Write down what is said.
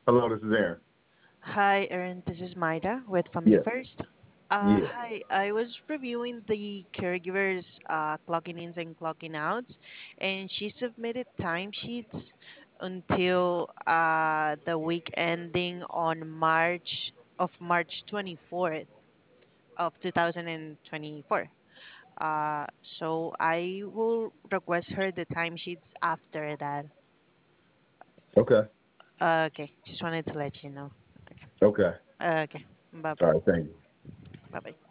Hello, this is Aaron. Hi, Erin. This is Maida with Family Yes. First. Yeah. Hi. I was reviewing the caregivers' clocking ins and clocking outs, and she submitted timesheets until the week ending on March 24th of 2024. So I will request her the timesheets after that. Okay. Okay, just wanted to let you know. Okay. Okay. Okay. Bye All bye. right. Thank you. Bye bye.